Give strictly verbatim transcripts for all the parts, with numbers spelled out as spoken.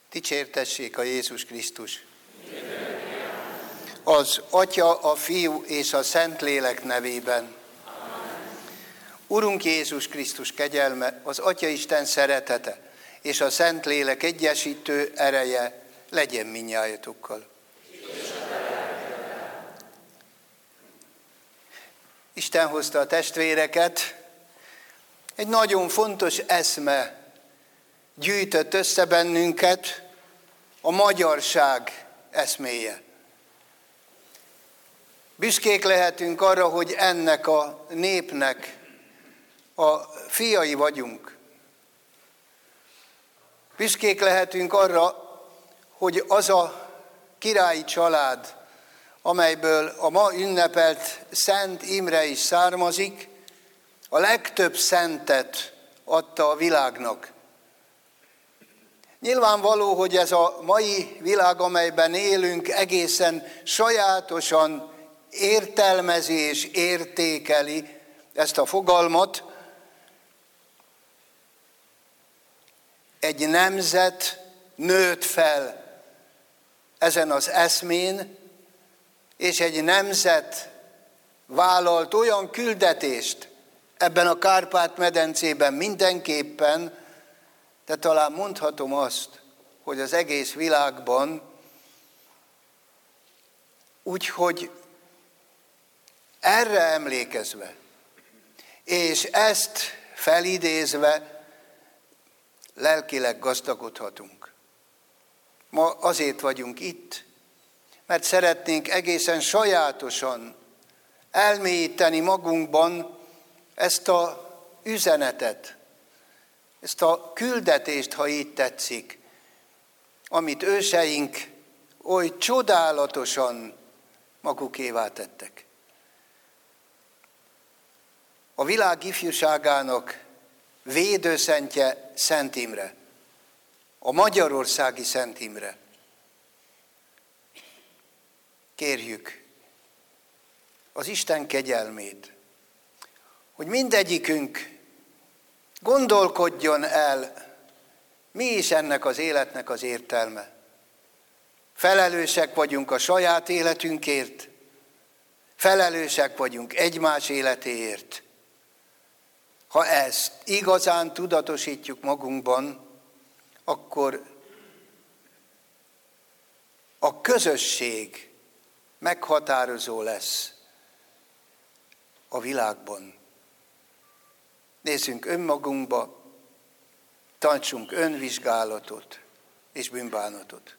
Dicsértessék a Jézus Krisztus! Az Atya, a Fiú és a Szentlélek nevében. Urunk Jézus Krisztus kegyelme, az Atyaisten szeretete és a Szentlélek egyesítő ereje legyen mindnyájatokkal. Isten hozta a testvéreket, egy nagyon fontos eszme gyűjtött össze bennünket, a magyarság eszméje. Büszkék lehetünk arra, hogy ennek a népnek a fiai vagyunk. Büszkék lehetünk arra, hogy az a királyi család, amelyből a ma ünnepelt Szent Imre is származik, a legtöbb szentet adta a világnak. Nyilvánvaló, hogy ez a mai világ, amelyben élünk, egészen sajátosan értelmezi és értékeli ezt a fogalmat. Egy nemzet nőtt fel ezen az eszmén, és egy nemzet vállalt olyan küldetést ebben a Kárpát-medencében mindenképpen, de talán mondhatom azt, hogy az egész világban, úgyhogy erre emlékezve, és ezt felidézve lelkileg gazdagodhatunk. Ma azért vagyunk itt, mert szeretnénk egészen sajátosan elmélyíteni magunkban ezt a üzenetet, ezt a küldetést, ha így tetszik, amit őseink oly csodálatosan magukévá tettek. A világ ifjúságának védőszentje Szent Imre, a magyarországi Szent Imre. Kérjük az Isten kegyelmét, hogy mindegyikünk gondolkodjon el, mi is ennek az életnek az értelme. Felelősek vagyunk a saját életünkért, felelősek vagyunk egymás életéért. Ha ezt igazán tudatosítjuk magunkban, akkor a közösség meghatározó lesz a világban. Nézzünk önmagunkba, tartsunk önvizsgálatot és bűnbánatot.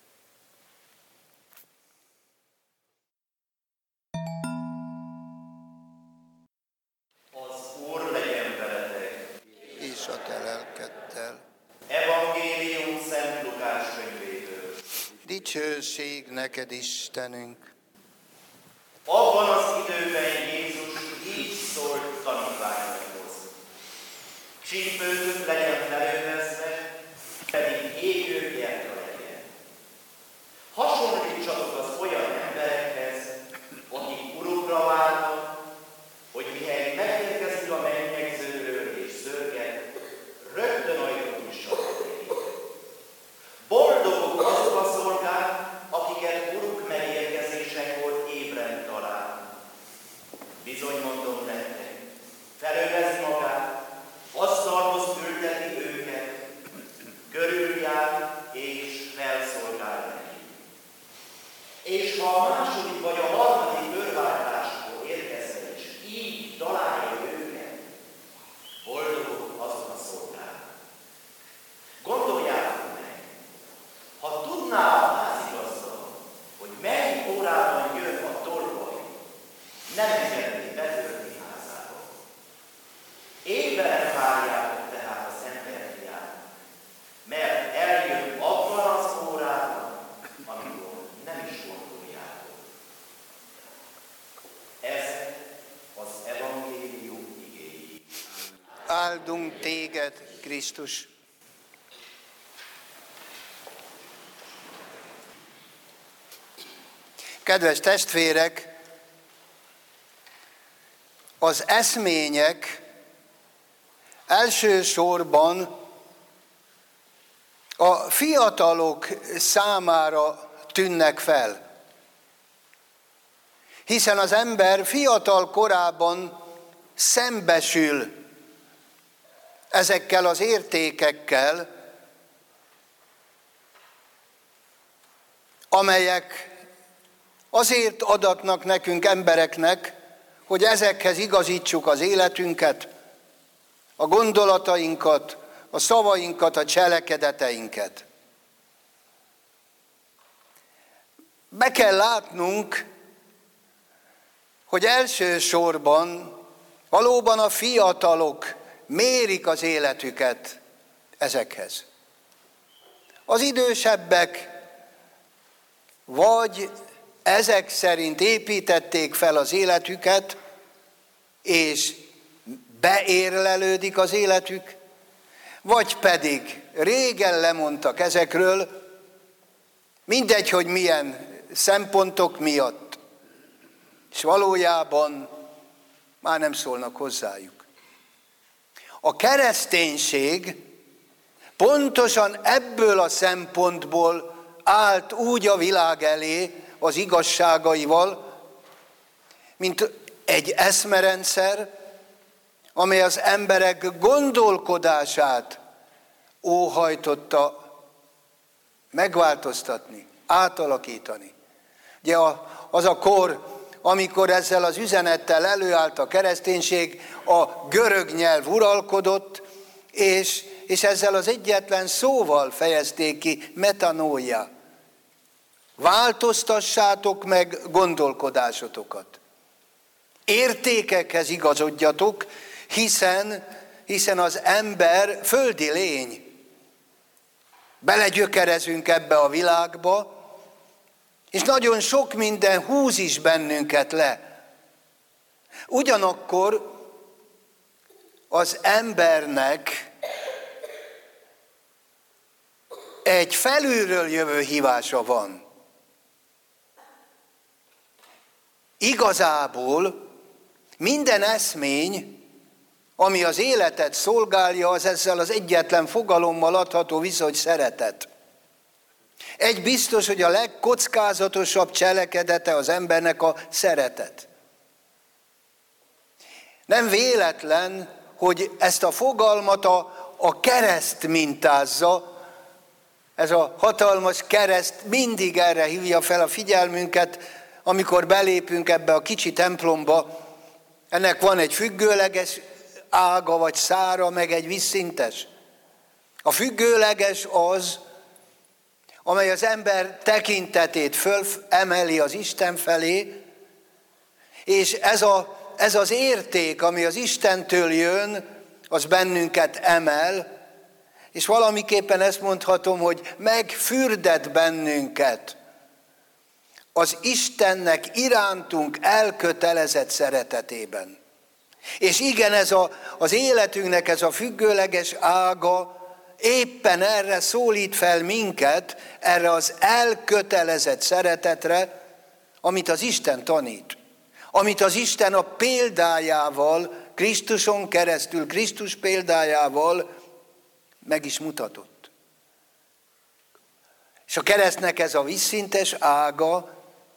Az Úr legyen veletek, és a te lelkeddel. Evangélium Szent Lukás könyvéből. Dicsőség neked, Istenünk! Abban az időben Jézus így szólt tanítványaihoz. Csípőtök legyen felővezve, pedig égő gyertya legyen. Hasonlítsatok az olyan emberekhez, akik urukra várnak, hogy mihely megérkezik a mennyegzőről és zörget, rögtön ajtót nyissanak nekik. Boldogok azok a szolgák, akiket uruk megérkezésekor ébren talál. Bizony mondom nektek, felővezi magát, asztalhoz küldeti őket, körüljár és felszolgál neki. És ha a második vagy a harmadik örváltáskor érkezzen, és így találja őket, boldogok azok a szolgák. Gondoljátok meg, ha tudná a házigazda, hogy melyik órában jön a tolvaj, nem engedné betörni házába. Éberen várjátok tehát az emberfiát, mert eljön abban az órában, amikor nem is gondoljátok. Ez az evangélium igéi. Áldunk téged, Krisztus! Kedves testvérek, az eszmények elsősorban a fiatalok számára tűnnek fel. Hiszen az ember fiatal korában szembesül ezekkel az értékekkel, amelyek azért adatnak nekünk embereknek, hogy ezekhez igazítsuk az életünket, a gondolatainkat, a szavainkat, a cselekedeteinket. Be kell látnunk, hogy elsősorban valóban a fiatalok mérik az életüket ezekhez. Az idősebbek vagy ezek szerint építették fel az életüket, és beérlelődik az életük, vagy pedig régen lemondtak ezekről, mindegy, hogy milyen szempontok miatt, és valójában már nem szólnak hozzájuk. A kereszténység pontosan ebből a szempontból állt úgy a világ elé az igazságaival, mint egy eszmerendszer, amely az emberek gondolkodását óhajtotta megváltoztatni, átalakítani. Ugye az a kor, amikor ezzel az üzenettel előállt a kereszténység, a görög nyelv uralkodott, és, és ezzel az egyetlen szóval fejezték ki, metanoia. Változtassátok meg gondolkodásotokat. Értékekhez igazodjatok, hiszen, hiszen az ember földi lény. Belegyökerezünk ebbe a világba, és nagyon sok minden húz is bennünket le. Ugyanakkor az embernek egy felülről jövő hívása van. Igazából minden eszmény, ami az életet szolgálja, az ezzel az egyetlen fogalommal adható vissza, hogy szeretet. Egy biztos, hogy a legkockázatosabb cselekedete az embernek a szeretet. Nem véletlen, hogy ezt a fogalmat a, a kereszt mintázza, ez a hatalmas kereszt mindig erre hívja fel a figyelmünket, amikor belépünk ebbe a kicsi templomba. Ennek van egy függőleges ága vagy szára, meg egy vízszintes. A függőleges az, amely az ember tekintetét fölemeli az Isten felé, és ez, a, ez az érték, ami az Istentől jön, az bennünket emel, és valamiképpen ezt mondhatom, hogy megfürdet bennünket az Istennek irántunk elkötelezett szeretetében. És igen, ez a, az életünknek ez a függőleges ága éppen erre szólít fel minket, erre az elkötelezett szeretetre, amit az Isten tanít. Amit az Isten a példájával, Krisztuson keresztül, Krisztus példájával meg is mutatott. És a keresztnek ez a vízszintes ága,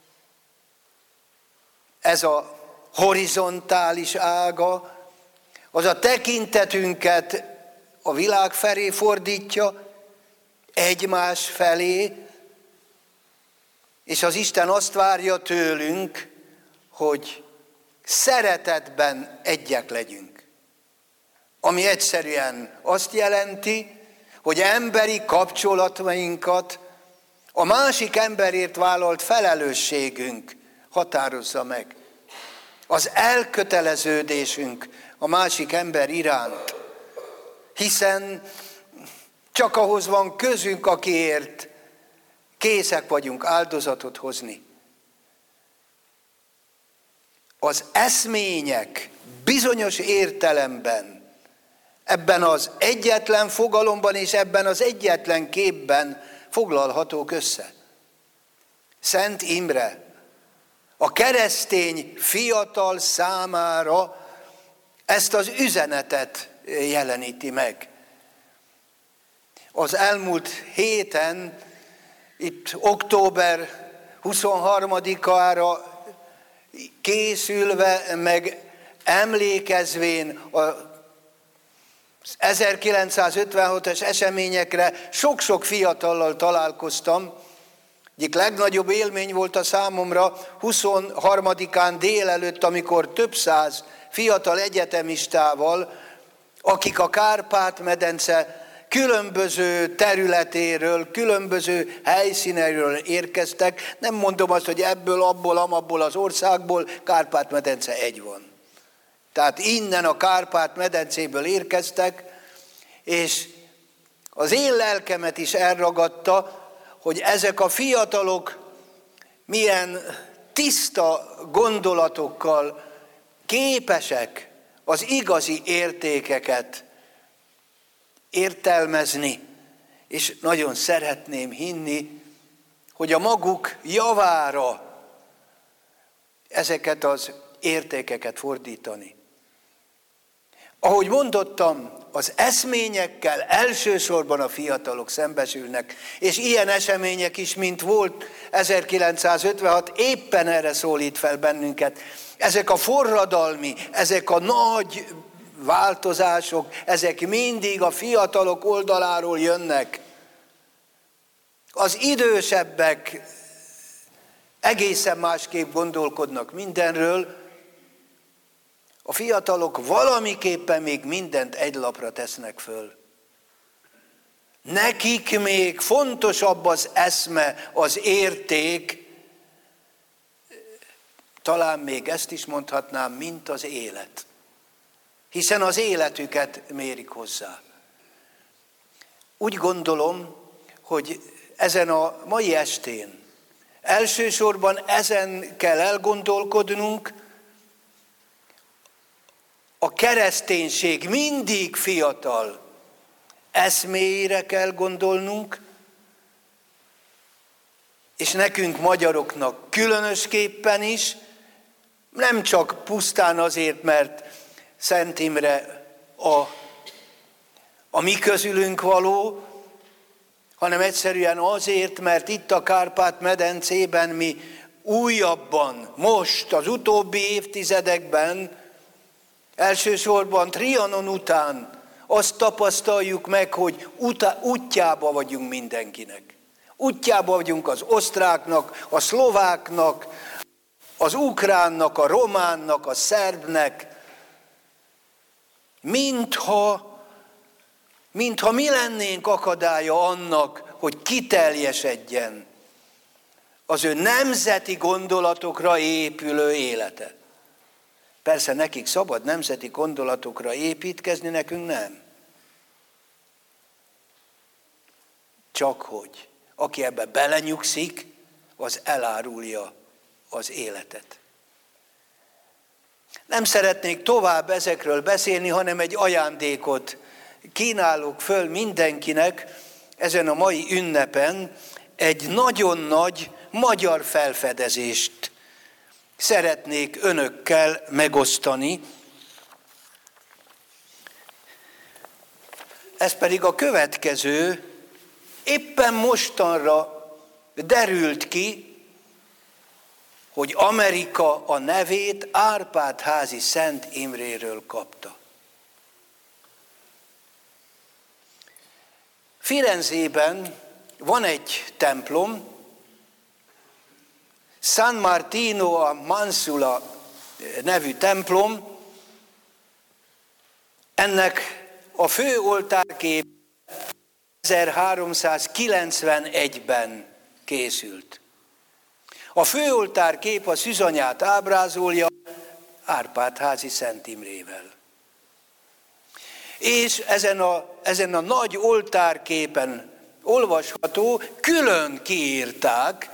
ez a horizontális ága, az a tekintetünket a világ felé fordítja, egymás felé, és az Isten azt várja tőlünk, hogy szeretetben egyek legyünk. Ami egyszerűen azt jelenti, hogy emberi kapcsolatainkat a másik emberért vállalt felelősségünk határozza meg. Az elköteleződésünk a másik ember iránt. Hiszen csak ahhoz van közünk, akiért készek vagyunk áldozatot hozni. Az eszmények bizonyos értelemben, ebben az egyetlen fogalomban és ebben az egyetlen képben foglalhatók össze. Szent Imre a keresztény fiatal számára ezt az üzenetet jeleníti meg. az elmúlt héten, itt október huszonharmadikára készülve, meg emlékezvén az ezerkilencszázötvenhatos eseményekre sok-sok fiatallal találkoztam. Egyik legnagyobb élmény volt a számomra huszonharmadikán délelőtt, amikor több száz fiatal egyetemistával, akik a Kárpát-medence különböző területéről, különböző helyszíneiről érkeztek. Nem mondom azt, hogy ebből, abból, amabból az országból, Kárpát-medence egy van. Tehát innen a Kárpát-medencéből érkeztek, és az én lelkemet is elragadta, hogy ezek a fiatalok milyen tiszta gondolatokkal képesek az igazi értékeket értelmezni, és nagyon szeretném hinni, hogy a maguk javára ezeket az értékeket fordítani. Ahogy mondottam, az eszményekkel elsősorban a fiatalok szembesülnek, és ilyen események is, mint volt ezerkilencszázötvenhat, éppen erre szólít fel bennünket. Ezek a forradalmi, ezek a nagy változások, ezek mindig a fiatalok oldaláról jönnek. Az idősebbek egészen másképp gondolkodnak mindenről, a fiatalok valamiképpen még mindent egy lapra tesznek föl. Nekik még fontosabb az eszme, az érték, talán még ezt is mondhatnám, mint az élet. Hiszen az életüket mérik hozzá. Úgy gondolom, hogy ezen a mai estén elsősorban ezen kell elgondolkodnunk. A kereszténység mindig fiatal eszméire kell gondolnunk, és nekünk magyaroknak különösképpen is, nem csak pusztán azért, mert Szent Imre a, a mi közülünk való, hanem egyszerűen azért, mert itt a Kárpát-medencében mi újabban, most, az utóbbi évtizedekben, elsősorban Trianon után azt tapasztaljuk meg, hogy uta, útjába vagyunk mindenkinek. Útjába vagyunk az osztráknak, a szlováknak, az ukránnak, a románnak, a szerbnek, mintha, mintha mi lennénk akadálya annak, hogy kiteljesedjen az ő nemzeti gondolatokra épülő élete. Persze nekik szabad nemzeti gondolatokra építkezni, nekünk nem. Csak hogy aki ebbe belenyugszik, az elárulja az életet. Nem szeretnék tovább ezekről beszélni, hanem egy ajándékot kínálok föl mindenkinek ezen a mai ünnepen, egy nagyon nagy magyar felfedezést szeretnék önökkel megosztani. Ez pedig a következő, éppen mostanra derült ki, hogy Amerika a nevét Árpád-házi Szent Imréről kapta. Firenzében van egy templom, San Martino a Mansula nevű templom, ennek a fő oltárkép ezerháromszázkilencvenegyben készült. A főoltárkép a szűzanyát ábrázolja Árpád-házi Szent Imrével. És ezen a, ezen a nagy oltárképen olvasható, külön kiírták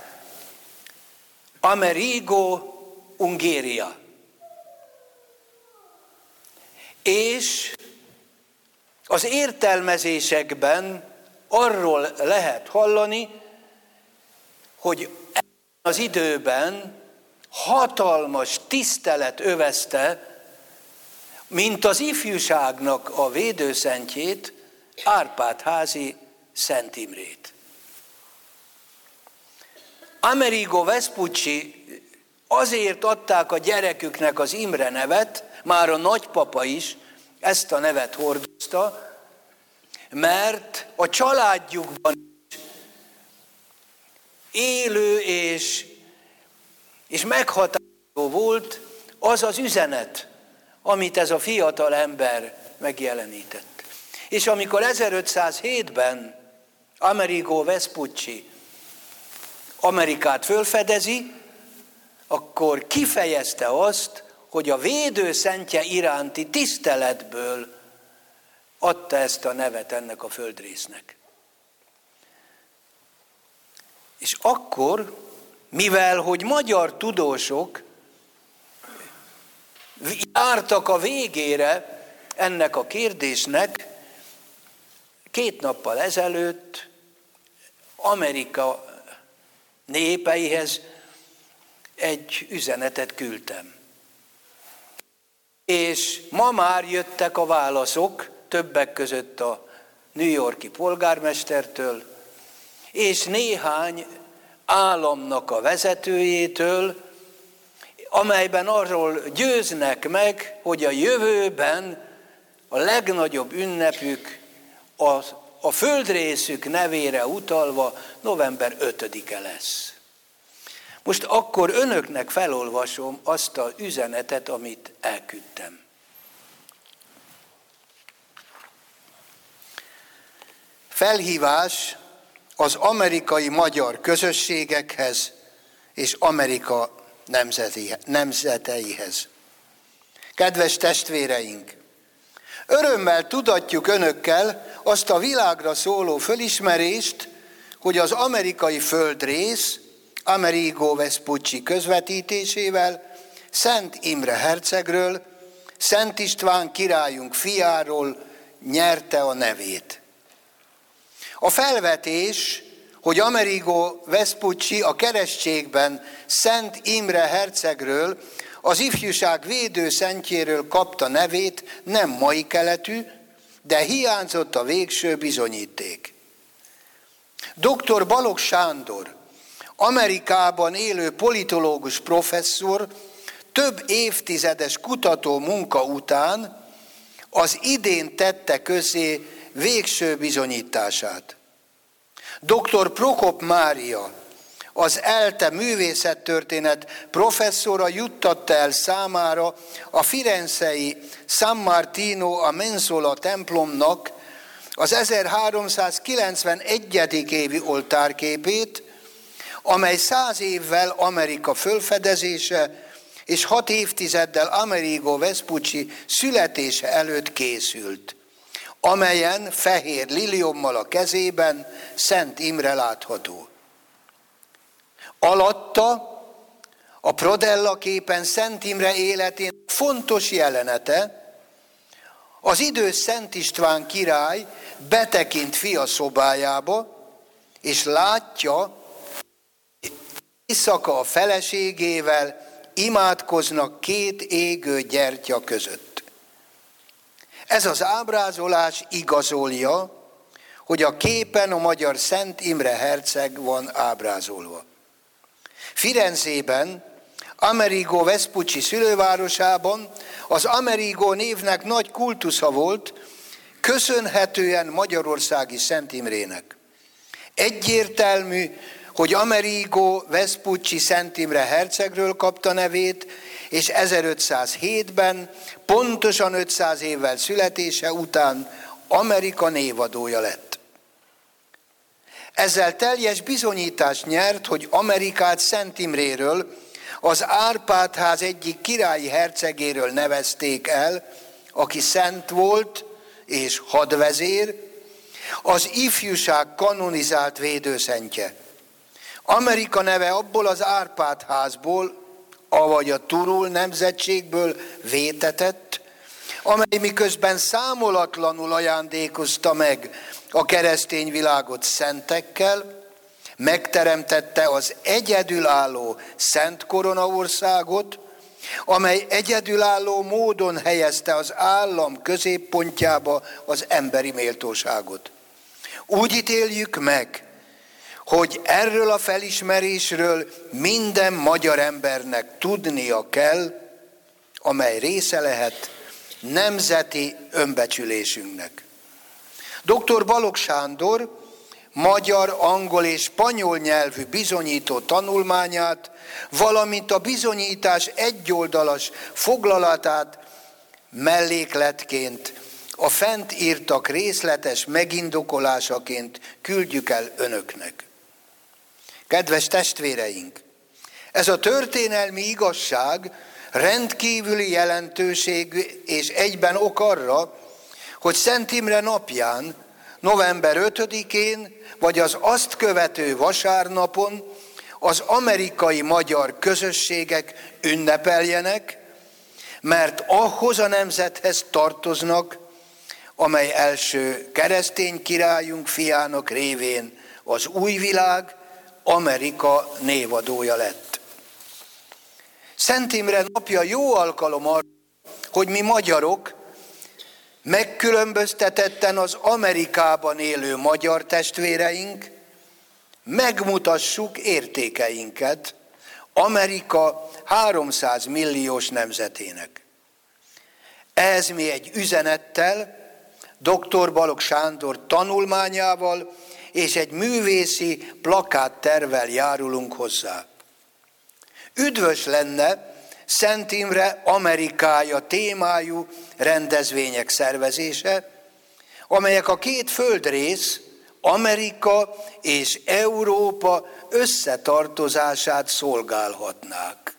Amerigo Ungheria. És az értelmezésekben arról lehet hallani, hogy az időben hatalmas tisztelet övezte, mint az ifjúságnak a védőszentjét, Árpád-házi Szent Imrét. Amerigo Vespucci azért adták a gyereküknek az Imre nevet, már a nagypapa is ezt a nevet hordozta, mert a családjukban élő és, és meghatározó volt az az üzenet, amit ez a fiatal ember megjelenített. És amikor ezerötszázhétben Amerigo Vespucci Amerikát fölfedezi, akkor kifejezte azt, hogy a védőszentje iránti tiszteletből adta ezt a nevet ennek a földrésznek. És akkor, mivel hogy magyar tudósok jártak a végére ennek a kérdésnek, két nappal ezelőtt Amerika népeihez egy üzenetet küldtem. És ma már jöttek a válaszok, többek között a New York-i polgármestertől, és néhány államnak a vezetőjétől, amelyben arról győznek meg, hogy a jövőben a legnagyobb ünnepük a, a földrészük nevére utalva november ötödike lesz. Most akkor önöknek felolvasom azt az üzenetet, amit elküldtem. Felhívás az amerikai magyar közösségekhez és Amerika nemzeteihez. Kedves testvéreink! Örömmel tudatjuk önökkel azt a világra szóló fölismerést, hogy az amerikai földrész Amerigo Vespucci közvetítésével Szent Imre hercegről, Szent István királyunk fiáról nyerte a nevét. A felvetés, hogy Amerigo Vespucci a keresztségben Szent Imre hercegről, az ifjúság védőszentjéről kapta nevét, nem mai keletű, de hiányzott a végső bizonyíték. doktor Balogh Sándor, Amerikában élő politológus professzor több évtizedes kutató munka után az idén tette közzé végső bizonyítását. doktor Prokop Mária, az ELTE művészettörténet professzora juttatta el számára a firenzei San Martino a Mensola templomnak az ezerháromszázkilencvenegyedik évi oltárképét, amely száz évvel Amerika fölfedezése és hat évtizeddel Amerigo Vespucci születése előtt készült, amelyen fehér liliommal a kezében Szent Imre látható. Alatta a Prodella képen Szent Imre életének fontos jelenete, az idős Szent István király betekint fia szobájába, és látja, éjszaka a feleségével imádkoznak két égő gyertya között. Ez az ábrázolás igazolja, hogy a képen a magyar Szent Imre herceg van ábrázolva. Firenzében, Amerigo Vespucci szülővárosában az Amerigo névnek nagy kultusza volt, köszönhetően magyarországi Szent Imrének. Egyértelmű, hogy Amerigo Vespucci Szent Imre hercegről kapta nevét, és ezerötszázhétben, pontosan ötszáz évvel születése után Amerika névadója lett. Ezzel teljes bizonyítást nyert, hogy Amerikát Szent Imréről, az Árpád-ház egyik királyi hercegéről nevezték el, aki szent volt és hadvezér, az ifjúság kanonizált védőszentje. Amerika neve abból az Árpád-házból, avagy a Turul nemzetségből vétetett, amely miközben számolatlanul ajándékozta meg a keresztény világot szentekkel, megteremtette az egyedülálló Szent Korona országot, amely egyedülálló módon helyezte az állam középpontjába az emberi méltóságot. Úgy ítéljük meg, hogy erről a felismerésről minden magyar embernek tudnia kell, amely része lehet nemzeti önbecsülésünknek. doktor Balogh Sándor magyar, angol és spanyol nyelvű bizonyító tanulmányát, valamint a bizonyítás egyoldalas foglalatát mellékletként, a fent írtak részletes megindokolásaként küldjük el önöknek. Kedves testvéreink, ez a történelmi igazság rendkívüli jelentőség és egyben ok arra, hogy Szent Imre napján, november ötödikén, vagy az azt követő vasárnapon az amerikai magyar közösségek ünnepeljenek, mert ahhoz a nemzethez tartoznak, amely első keresztény királyunk fiának révén az új világ, Amerika névadója lett. Szent Imre napja jó alkalom arra, hogy mi magyarok megkülönböztetetten az Amerikában élő magyar testvéreink megmutassuk értékeinket Amerika háromszáz milliós nemzetének. Ehhez mi egy üzenettel, doktor Balogh Sándor tanulmányával és egy művészi plakáttervvel járulunk hozzá. Üdvös lenne Szent Imre Amerikája témájú rendezvények szervezése, amelyek a két földrész, Amerika és Európa összetartozását szolgálhatnák.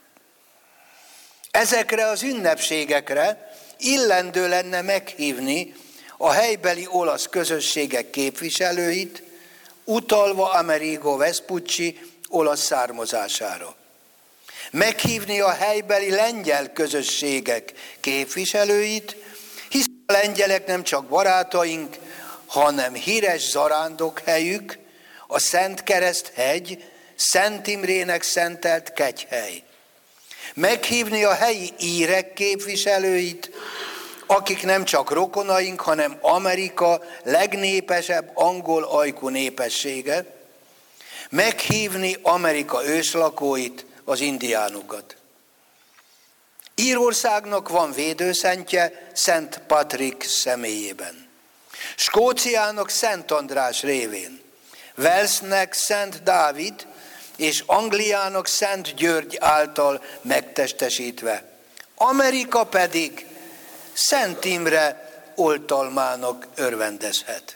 Ezekre az ünnepségekre illendő lenne meghívni a helybeli olasz közösségek képviselőit, utalva Amerigo Vespucci olasz származására. Meghívni a helybeli lengyel közösségek képviselőit, hiszen a lengyelek nem csak barátaink, hanem híres zarándokhelyük, a Szent Kereszt-hegy, Szent Imrének szentelt kegyhely. Meghívni a helyi írek képviselőit, akik nem csak rokonaink, hanem Amerika legnépesebb angol ajkú népessége. Meghívni Amerika őslakóit, az indiánokat. Írországnak van védőszentje Szent Patrik személyében. Skóciának Szent András révén. Walesnek Szent Dávid és Angliának Szent György által megtestesítve. Amerika pedig Szent Imre oltalmának örvendezhet.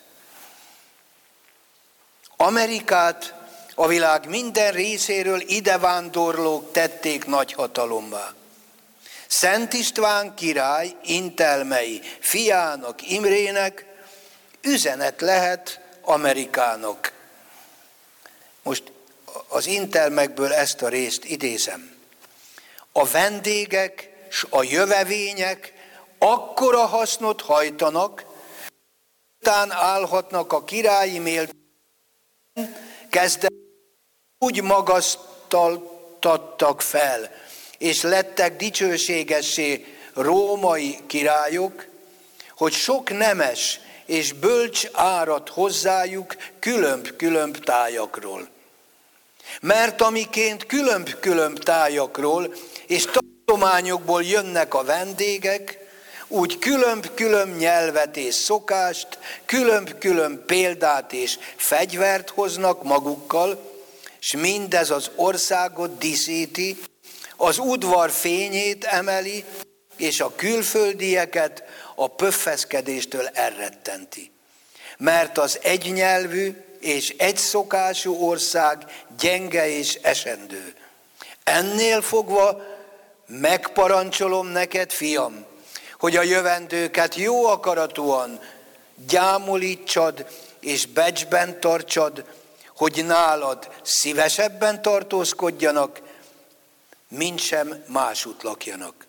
Amerikát a világ minden részéről idevándorlók tették nagyhatalommá. Szent István király intelmei fiának, Imrének üzenet lehet Amerikának. Most az intelmekből ezt a részt idézem. A vendégek s a jövevények akkora hasznot hajtanak, után állhatnak a királyi méltóságon, kezdve úgy magasztaltattak fel, és lettek dicsőségessé római királyok, hogy sok nemes és bölcs árad hozzájuk különb-különb tájakról. Mert amiként különb-különb tájakról és tartományokból jönnek a vendégek, úgy különb-különb nyelvet és szokást, különb-különb példát és fegyvert hoznak magukkal, és mindez az országot díszíti, az udvar fényét emeli, és a külföldieket a pöffeszkedéstől elrettenti. Mert az egynyelvű és egyszokású ország gyenge és esendő. Ennél fogva megparancsolom neked, fiam, hogy a jövendőket jó akaratúan gyámolítsad és becsben tartsad, hogy nálad szívesebben tartózkodjanak, mintsem másút lakjanak.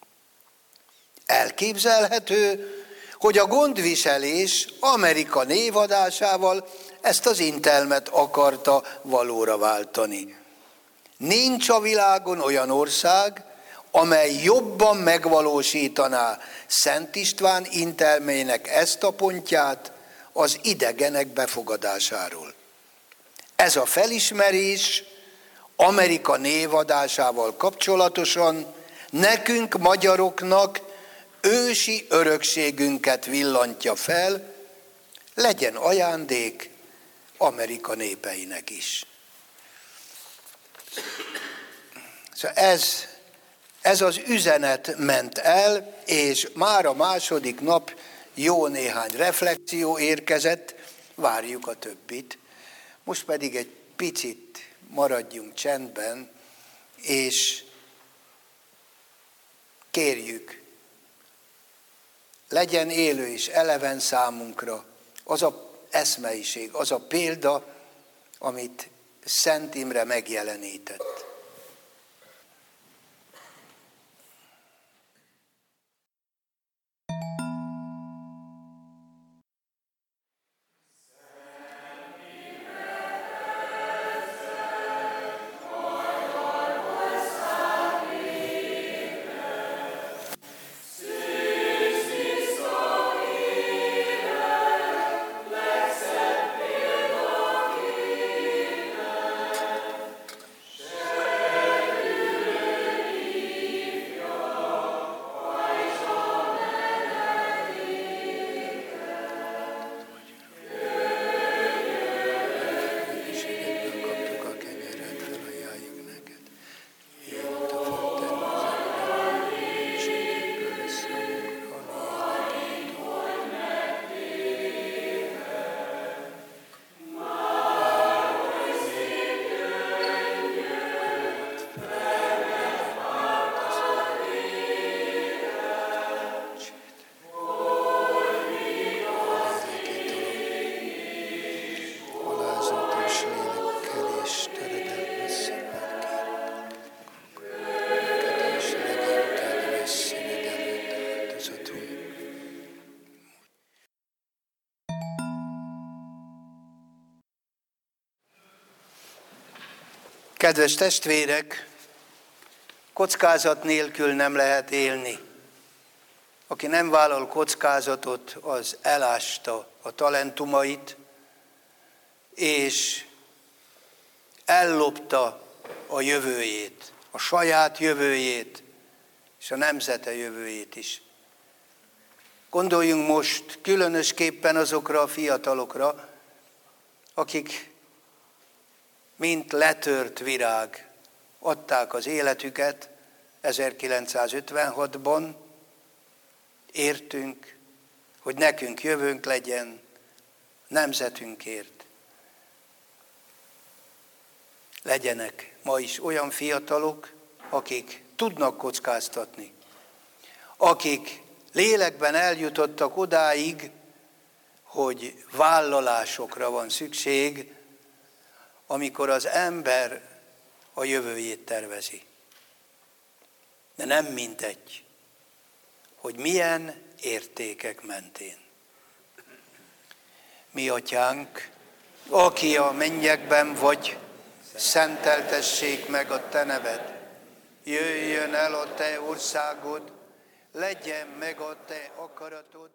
Elképzelhető, hogy a gondviselés Amerika névadásával ezt az intelmet akarta valóra váltani. Nincs a világon olyan ország, amely jobban megvalósítaná Szent István intelmének ezt a pontját, az idegenek befogadásáról. Ez a felismerés Amerika névadásával kapcsolatosan nekünk, magyaroknak ősi örökségünket villantja fel, legyen ajándék Amerika népeinek is. Szóval ez, ez az üzenet ment el, és már a második nap jó néhány reflexió érkezett, várjuk a többit. Most pedig egy picit maradjunk csendben, és kérjük, legyen élő és eleven számunkra az a eszmeiség, az a példa, amit Szent Imre megjelenített. Kedves testvérek, kockázat nélkül nem lehet élni. Aki nem vállal kockázatot, az elásta a talentumait, és ellopta a jövőjét, a saját jövőjét, és a nemzete jövőjét is. Gondoljunk most különösképpen azokra a fiatalokra, akik mint letört virág adták az életüket ezerkilencszázötvenhatban, értünk, hogy nekünk jövőnk legyen, nemzetünkért. Legyenek ma is olyan fiatalok, akik tudnak kockáztatni, akik lélekben eljutottak odáig, hogy vállalásokra van szükség, amikor az ember a jövőjét tervezi. De nem mindegy, hogy milyen értékek mentén. Mi atyánk, aki a mennyekben vagy, szenteltessék meg a te neved. Jöjjön el a te országod, legyen meg a te akaratod.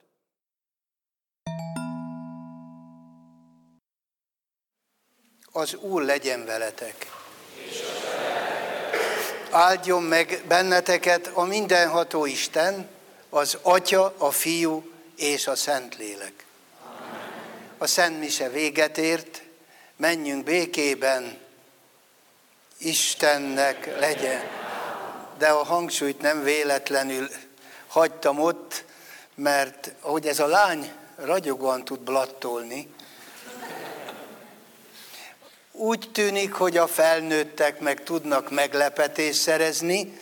Az Úr legyen veletek. Áldjon meg benneteket a mindenható Isten, az Atya, a Fiú és a Szentlélek. A Szent Mise véget ért, menjünk békében, Istennek legyen. De a hangsúlyt nem véletlenül hagytam ott, mert ahogy ez a lány ragyogóan tud blattolni, úgy tűnik, hogy a felnőttek meg tudnak meglepetést szerezni,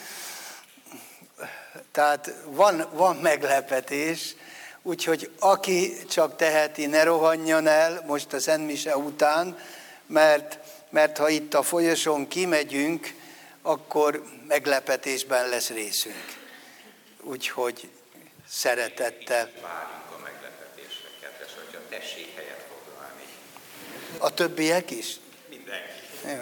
tehát van, van meglepetés, úgyhogy aki csak teheti, ne rohanjon el most a Szent Mise után, mert, mert ha itt a folyosón kimegyünk, akkor meglepetésben lesz részünk. Úgyhogy szeretettel. Várjunk a meglepetésre, kedves atya, tessék helyet foglalni. A többiek is? Mindenki. Jó.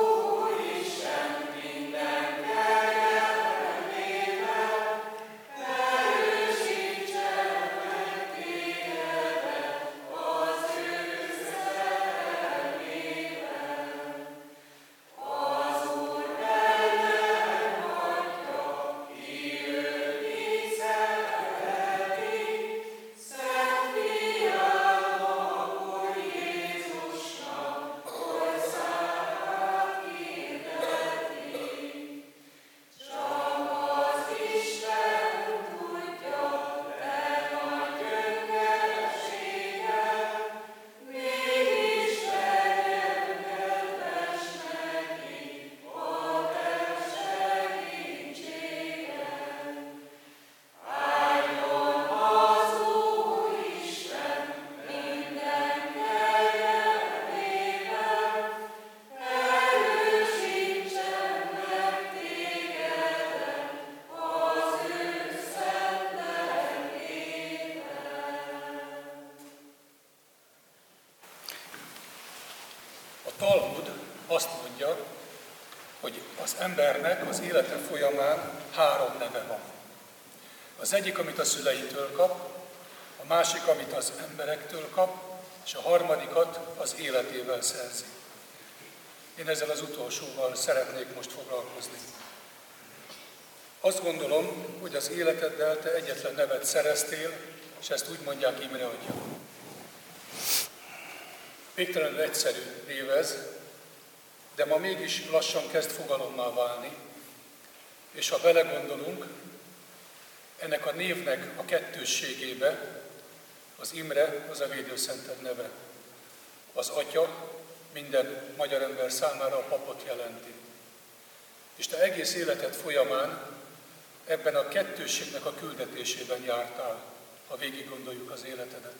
Isten minden terjedelmével, Talmud azt mondja, hogy az embernek az élete folyamán három neve van. Az egyik, amit a szüleitől kap, a másik, amit az emberektől kap, és a harmadikat az életével szerzi. Én ezzel az utolsóval szeretnék most foglalkozni. Azt gondolom, hogy az életeddel te egyetlen nevet szereztél, és ezt úgy mondják, Imre atya. Végtelenül egyszerű név ez, de ma mégis lassan kezd fogalommá válni, és ha belegondolunk, ennek a névnek a kettősségébe az Imre az a védőszented neve. Az atya minden magyar ember számára a papot jelenti. És te egész életed folyamán ebben a kettősségnek a küldetésében jártál, ha végig gondoljuk az életedet.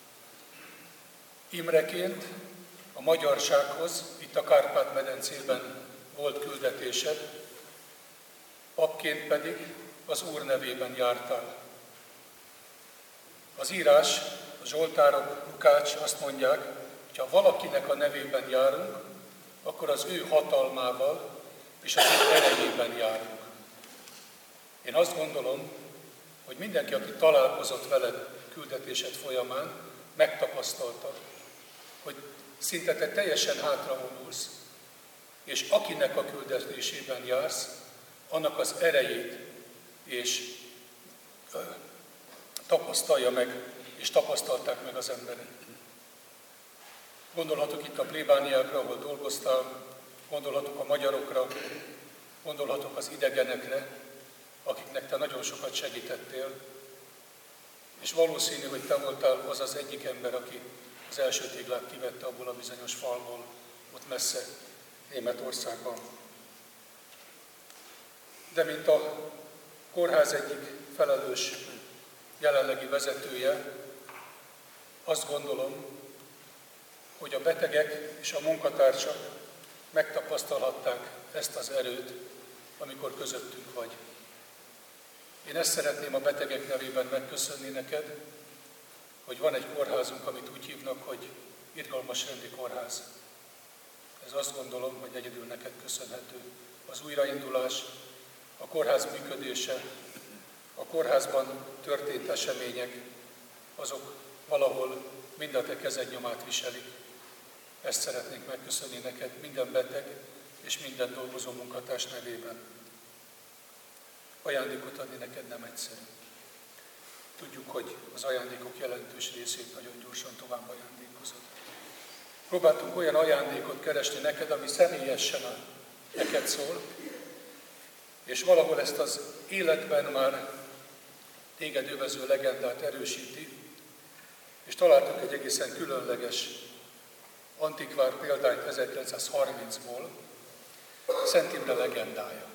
Imreként a magyarsághoz, itt a Kárpát-medencében volt küldetésed, papként pedig az Úr nevében jártál. Az írás, a Zsoltárok, Lukács azt mondják, hogy ha valakinek a nevében járunk, akkor az ő hatalmával és az ő erejében járunk. Én azt gondolom, hogy mindenki, aki találkozott veled küldetésed folyamán, megtapasztalta, hogy szinte te teljesen hátraomulsz, és akinek a küldetésében jársz, annak az erejét és ö, tapasztalja meg, és tapasztalták meg az emberek. Gondolhatok itt a plébániákra, ahol dolgoztál, gondolhatok a magyarokra, gondolhatok az idegenekre, akiknek te nagyon sokat segítettél, és valószínű, hogy te voltál az az egyik ember, aki az első téglát kivette abból a bizonyos falból, ott messze Németországban. De mint a kórház egyik felelős jelenlegi vezetője, azt gondolom, hogy a betegek és a munkatársak megtapasztalhatták ezt az erőt, amikor közöttünk vagy. Én ezt szeretném a betegek nevében megköszönni neked, hogy van egy kórházunk, amit úgy hívnak, hogy Irgalmas Rendi Kórház. Ez azt gondolom, hogy egyedül neked köszönhető. Az újraindulás, a kórház működése, a kórházban történt események, azok valahol mind a te kezed nyomát viselik. Ezt szeretnénk megköszönni neked minden beteg és minden dolgozó munkatárs nevében. Ajándékot adni neked nem egyszerű. Tudjuk, hogy az ajándékok jelentős részét nagyon gyorsan tovább ajándékozod. Próbáltunk olyan ajándékot keresni neked, ami személyesen a neked szól, és valahol ezt az életben már téged övező legendát erősíti, és találtunk egy egészen különleges antikvár példányt ezerkilencszázharmincból, Szent Imre legendája.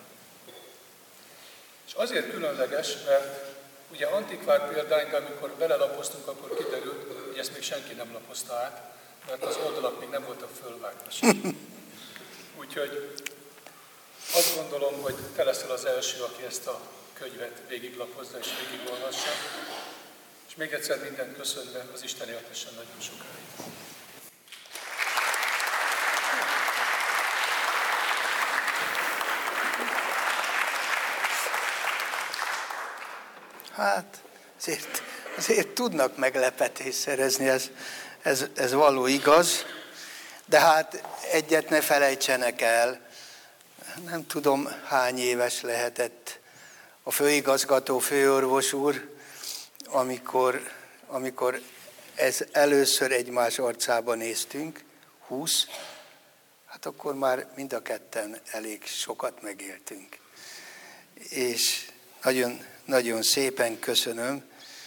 És azért különleges, mert ugye antikvár példány, de amikor belelapoztunk, akkor kiderült, hogy ezt még senki nem lapozta át, mert az oldalak még nem voltak fölvágva. Úgyhogy azt gondolom, hogy te leszel az első, aki ezt a könyvet végiglapozza és végigolvassa. És még egyszer mindent köszönve, az Isten éltessen nagyon sokáig. Hát, azért, azért tudnak meglepetést szerezni, ez, ez, ez való igaz, de hát egyet ne felejtsenek el, nem tudom hány éves lehetett a főigazgató, főorvos úr, amikor, amikor ez először egymás arcába néztünk, húsz, hát akkor már mind a ketten elég sokat megéltünk. És nagyon, nagyon szépen köszönöm.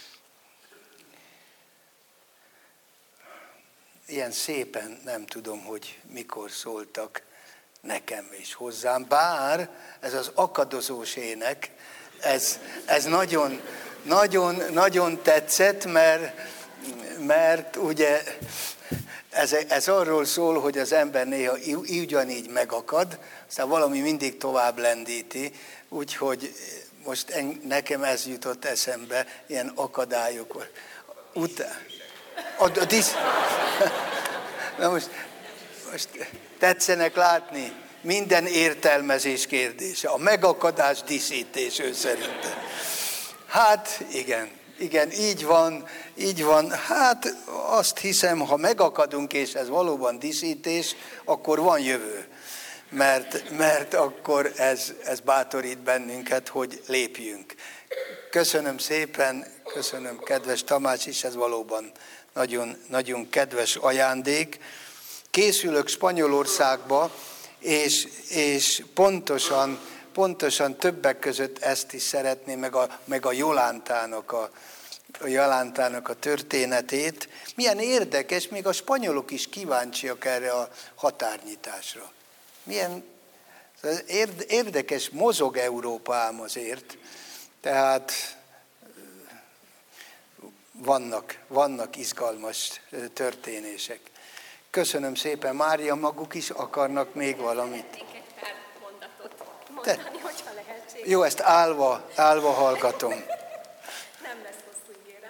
Ilyen szépen nem tudom, hogy mikor szóltak nekem és hozzám, bár ez az akadozós ének, ez, ez nagyon, nagyon, nagyon tetszett, mert, mert ugye ez, ez arról szól, hogy az ember néha ugyanígy megakad, aztán valami mindig tovább lendíti, úgyhogy most en, nekem ez jutott eszembe, ilyen akadályok. Utá... A, a disz... Na most most tetszenek látni, minden értelmezés kérdése. A megakadás díszítés ő szerinte. Hát igen, igen, így van, így van. Hát azt hiszem, ha megakadunk, és ez valóban díszítés, akkor van jövő. Mert, mert akkor ez, ez bátorít bennünket, hogy lépjünk. Köszönöm szépen, köszönöm kedves Tamás is, ez valóban nagyon, nagyon kedves ajándék. Készülök Spanyolországba, és, és pontosan, pontosan többek között ezt is szeretném, meg a, meg a Jolántának a, a Jolántának a történetét. Milyen érdekes, még a spanyolok is kíváncsiak erre a határnyitásra. Milyen érdekes, mozog Európa ám azért, tehát vannak, vannak izgalmas történések. Köszönöm szépen, Mária, maguk is akarnak még valamit? Szeretnék egy pár mondatot mondani, hogyha lehetséges. Jó, ezt állva, állva hallgatom. Nem lesz hosszú, ígérem.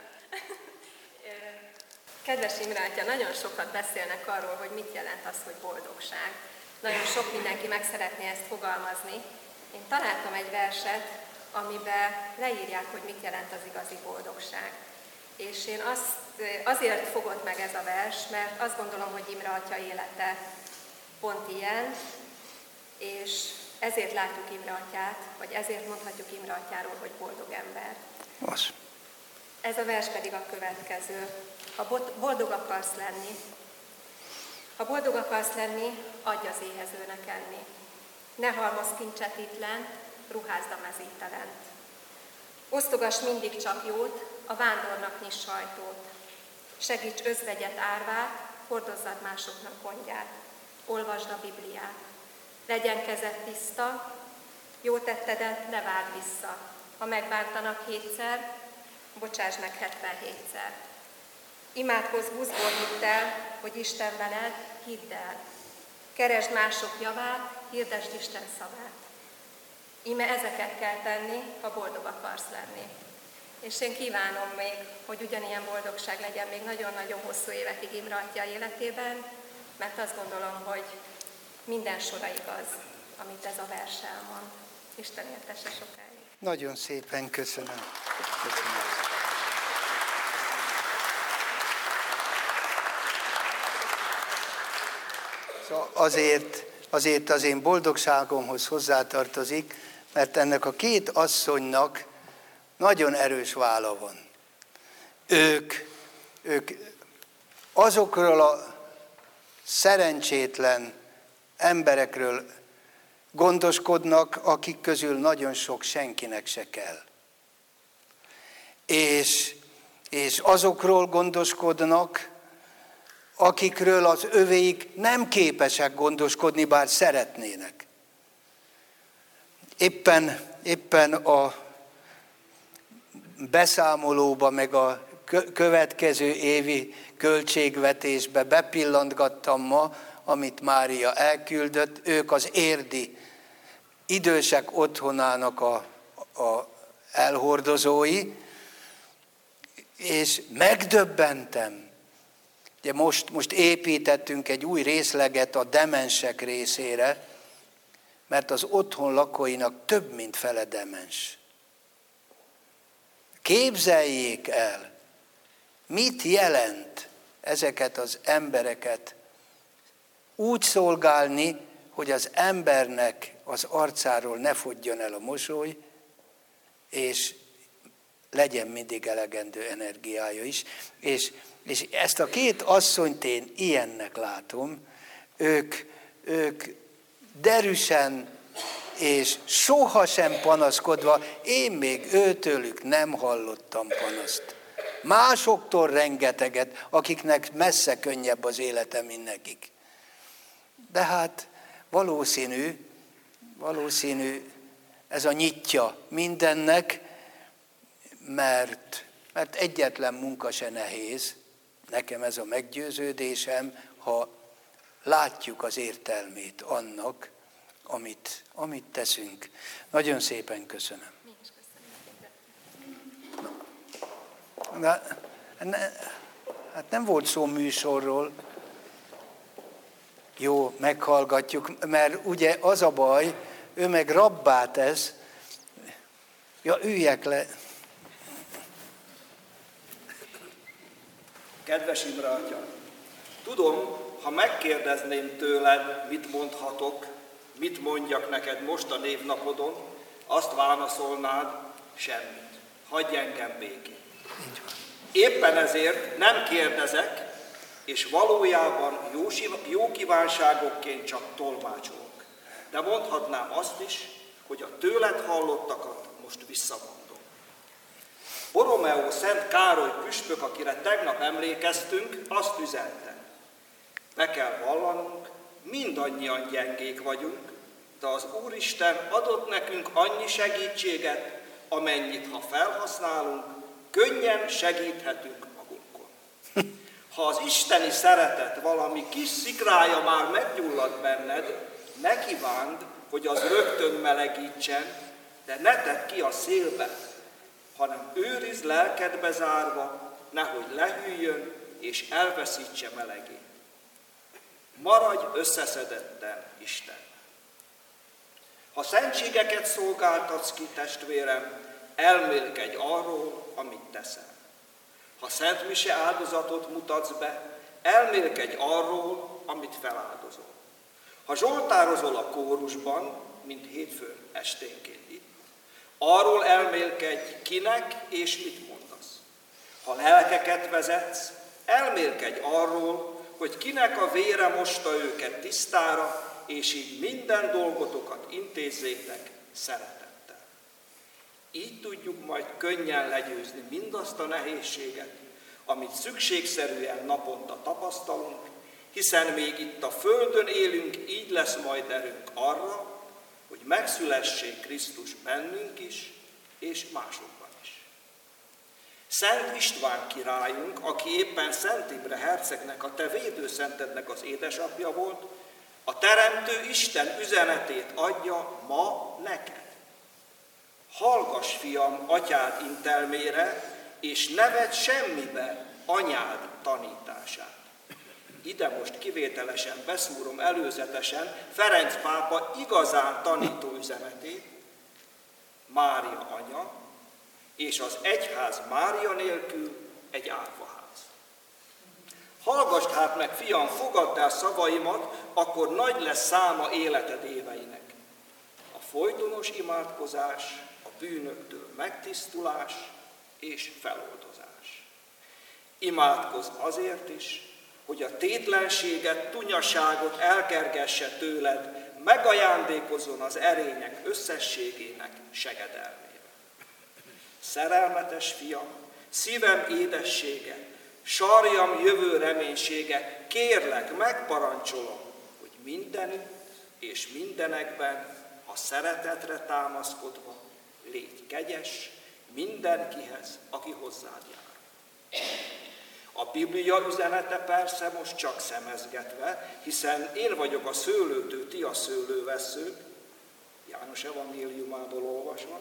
Kedves Imre atya, nagyon sokat beszélnek arról, hogy mit jelent az, hogy boldogság. Nagyon sok mindenki meg szeretné ezt fogalmazni. Én találtam egy verset, amiben leírják, hogy mit jelent az igazi boldogság. És én azt, azért fogott meg ez a vers, mert azt gondolom, hogy Imre atya élete pont ilyen, és ezért látjuk Imre atyát, vagy ezért mondhatjuk Imre atyáról, hogy boldog ember. Az. Ez a vers pedig a következő. Ha boldog akarsz lenni, ha boldog akarsz lenni, adj az éhezőnek enni. Ne halmozz kincset itt lent, ruházd a mezítelent. Osztogass mindig csak jót, a vándornak nyiss sajtót. Segíts özvegyet árvát, hordozzad másoknak gondját. Olvasd a Bibliát. Legyen kezed tiszta, jó tettedet ne várd vissza. Ha megbántanak hétszer, bocsáss meg hetvenhétszer. Imádkozz buzgó hittel, hogy Isten veled, hidd el. Keresd mások javát, hirdesd Isten szavát. Íme ezeket kell tenni, ha boldog akarsz lenni. És én kívánom még, hogy ugyanilyen boldogság legyen még nagyon-nagyon hosszú évekig Imre atya életében, mert azt gondolom, hogy minden sora igaz, amit ez a vers elmond. Isten éltesse sokáig. Nagyon szépen köszönöm. Köszönöm. Szóval azért, azért az én boldogságomhoz hozzátartozik, mert ennek a két asszonynak nagyon erős válla van. Ők, ők azokról a szerencsétlen emberekről gondoskodnak, akik közül nagyon sok senkinek se kell. És, és azokról gondoskodnak, akikről az övéik nem képesek gondoskodni, bár szeretnének. Éppen, éppen a beszámolóba, meg a következő évi költségvetésbe bepillantgattam ma, amit Mária elküldött. Ők az érdi idősek otthonának a, a elhordozói, és megdöbbentem. Ugye most, most építettünk egy új részleget a demensek részére, mert az otthon lakóinak több mint fele demens. Képzeljék el, mit jelent ezeket az embereket úgy szolgálni, hogy az embernek az arcáról ne fogjon el a mosoly, és legyen mindig elegendő energiája is. És, és ezt a két asszonyt én ilyennek látom, ők, ők derűsen és sohasem panaszkodva, én még őtőlük nem hallottam panaszt. Másoktól rengeteget, akiknek messze könnyebb az élete, mint nekik. De hát valószínű, valószínű ez a nyitja mindennek, mert, mert egyetlen munka se nehéz, nekem ez a meggyőződésem, ha látjuk az értelmét annak, amit, amit teszünk. Nagyon szépen köszönöm. Na, ne, hát nem volt szó műsorról. Jó, meghallgatjuk, mert ugye az a baj, ő meg rabbá tesz. Ja, üljek le. Kedves Imre Atya, tudom, ha megkérdezném tőled, mit mondhatok, mit mondjak neked most a névnapodon, azt válaszolnád, semmit. Hagyj engem békén. Éppen ezért nem kérdezek, és valójában jó, jó kívánságokként csak tolmácsolok. De mondhatnám azt is, hogy a tőled hallottakat most visszamondom. Borromeó Szent Károly püspök, akire tegnap emlékeztünk, azt üzente. Be kell vallanunk, mindannyian gyengék vagyunk, de az Úristen adott nekünk annyi segítséget, amennyit, ha felhasználunk, könnyen segíthetünk magunkon. Ha az isteni szeretet valami kis szikrája már meggyullad benned, ne kívánd, hogy az rögtön melegítsen, de ne tedd ki a szélbe, hanem őrizd lelkedbe zárva, nehogy lehűljön és elveszítse melegét. Maradj összeszedetten Isten. Ha szentségeket szolgáltatsz ki, testvérem, elmélkedj arról, amit teszel. Ha szentmise áldozatot mutatsz be, elmélkedj arról, amit feláldozol. Ha zsoltározol a kórusban, mint hétfőn esténként itt, arról elmélkedj, kinek és mit mondasz. Ha lelkeket vezetsz, elmélkedj arról, hogy kinek a vére mosta őket tisztára, és így minden dolgotokat intézzétek szeretettel. Így tudjuk majd könnyen legyőzni mindazt a nehézséget, amit szükségszerűen naponta tapasztalunk, hiszen még itt a földön élünk, így lesz majd erőnk arra, hogy megszülessék Krisztus bennünk is, és másokban is. Szent István királyunk, aki éppen Szent Imre hercegnek, a te védőszentednek az édesapja volt, a Teremtő Isten üzenetét adja ma neked. Hallgass, fiam, atyád intelmére, és ne vedd semmibe anyád tanítását. Ide most kivételesen beszúrom előzetesen Ferenc pápa igazán tanító üzenetét, Mária anya, és az egyház Mária nélkül egy árvaház. Hallgass hát meg, fiam, fogadd el szavaimat, akkor nagy lesz száma életed éveinek. A folytonos imádkozás, a bűnöktől megtisztulás és feloldozás. Imádkozz azért is, hogy a tétlenséget, tunyaságot elkergesse tőled, megajándékozzon az erények összességének segedelmével. Szerelmetes fiam, szívem édessége, sarjam jövő reménysége, kérlek, megparancsolom, hogy mindenütt és mindenekben a szeretetre támaszkodva légy kegyes mindenkihez, aki hozzád jár. A Biblia üzenete persze most csak szemezgetve, hiszen én vagyok a szőlőtő, ti a szőlővesszők, János evangéliumából olvasva.